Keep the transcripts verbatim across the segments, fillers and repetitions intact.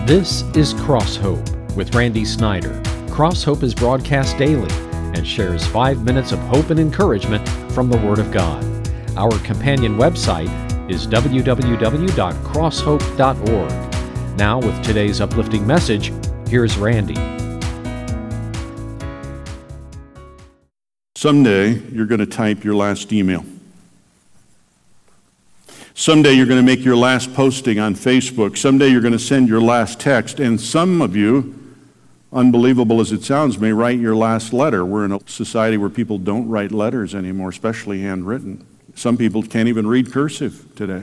This is Cross Hope with Randy Snyder. Cross Hope is broadcast daily and shares five minutes of hope and encouragement from the Word of God. Our companion website is w w w dot cross hope dot org. Now, with today's uplifting message, here's Randy. Someday, you're going to type your last email. Someday, you're going to make your last posting on Facebook. Someday, you're going to send your last text. And some of you, unbelievable as it sounds, may write your last letter. We're in a society where people don't write letters anymore, especially handwritten. Some people can't even read cursive today.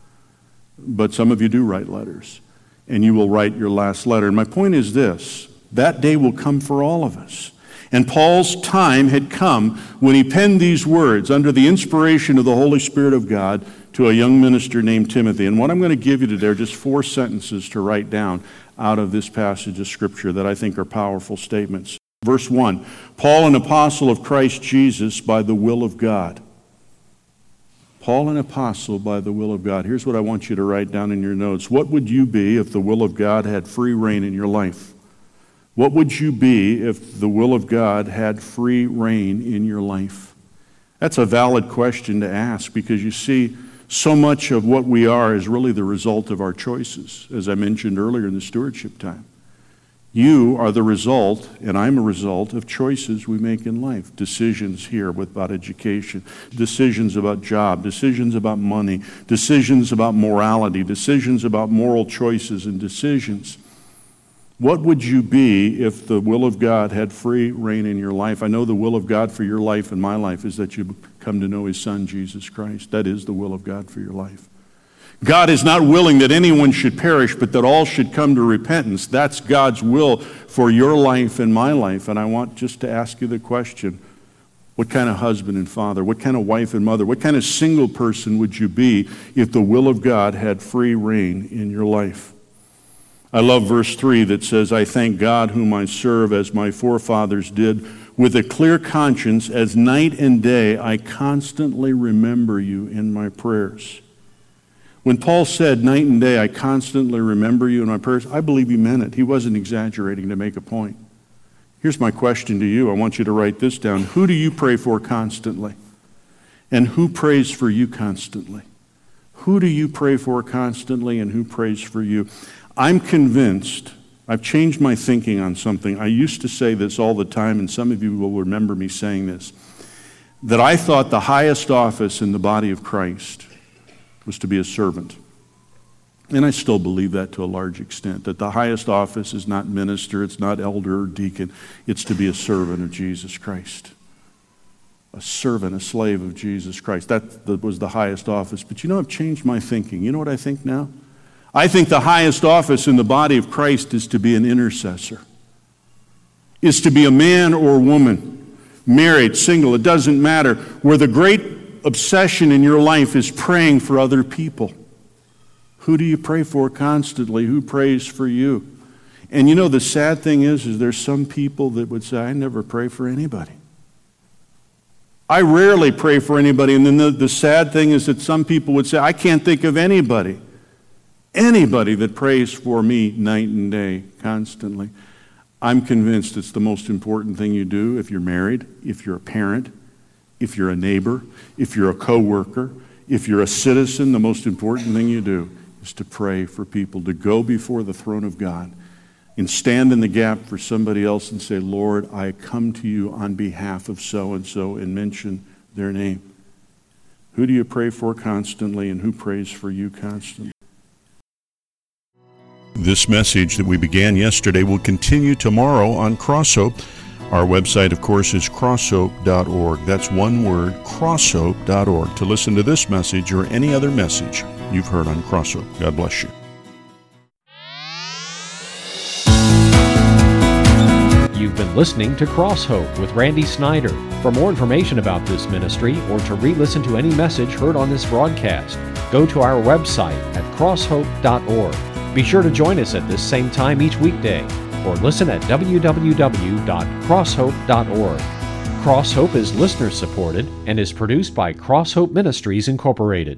But some of you do write letters, and you will write your last letter. And my point is this: that day will come for all of us. And Paul's time had come when he penned these words under the inspiration of the Holy Spirit of God to a young minister named Timothy. And what I'm going to give you today are just four sentences to write down out of this passage of Scripture that I think are powerful statements. Verse one, Paul, an apostle of Christ Jesus by the will of God. Paul, an apostle by the will of God. Here's what I want you to write down in your notes. What would you be if the will of God had free reign in your life? What would you be if the will of God had free reign in your life? That's a valid question to ask, because you see, so much of what we are is really the result of our choices, as I mentioned earlier in the stewardship time. You are the result, and I'm a result, of choices we make in life. Decisions here about education, decisions about job, decisions about money, decisions about morality, decisions about moral choices and decisions. What would you be if the will of God had free reign in your life? I know the will of God for your life and my life is that you come to know His Son, Jesus Christ. That is the will of God for your life. God is not willing that anyone should perish, but that all should come to repentance. That's God's will for your life and my life. And I want just to ask you the question, what kind of husband and father, what kind of wife and mother, what kind of single person would you be if the will of God had free reign in your life? I love verse three that says, I thank God whom I serve as my forefathers did, with a clear conscience, as night and day I constantly remember you in my prayers. When Paul said night and day I constantly remember you in my prayers, I believe he meant it. He wasn't exaggerating to make a point. Here's my question to you. I want you to write this down. Who do you pray for constantly? And who prays for you constantly? Who do you pray for constantly, and who prays for you? I'm convinced, I've changed my thinking on something. I used to say this all the time, and some of you will remember me saying this, that I thought the highest office in the body of Christ was to be a servant. And I still believe that to a large extent, that the highest office is not minister, it's not elder or deacon, it's to be a servant of Jesus Christ. A servant, a slave of Jesus Christ. That, that was the highest office. But you know, I've changed my thinking. You know what I think now? I think the highest office in the body of Christ is to be an intercessor. Is to be a man or woman, married, single, it doesn't matter, where the great obsession in your life is praying for other people. Who do you pray for constantly? Who prays for you? And you know, the sad thing is, is there's some people that would say, I never pray for anybody. I rarely pray for anybody. And then the, the sad thing is that some people would say, I can't think of anybody. Anybody that prays for me night and day, constantly. I'm convinced it's the most important thing you do if you're married, if you're a parent, if you're a neighbor, if you're a coworker, if you're a citizen. The most important thing you do is to pray for people, to go before the throne of God and stand in the gap for somebody else and say, Lord, I come to you on behalf of so-and-so, and mention their name. Who do you pray for constantly, and who prays for you constantly? This message that we began yesterday will continue tomorrow on Cross Hope. Our website, of course, is cross hope dot org. That's one word, cross hope dot org, to listen to this message or any other message you've heard on Cross Hope. God bless you. You've been listening to Cross Hope with Randy Snyder. For more information about this ministry or to re-listen to any message heard on this broadcast, go to our website at cross hope dot org. Be sure to join us at this same time each weekday, or listen at w w w dot cross hope dot org. Cross Hope is listener supported and is produced by Cross Hope Ministries Incorporated.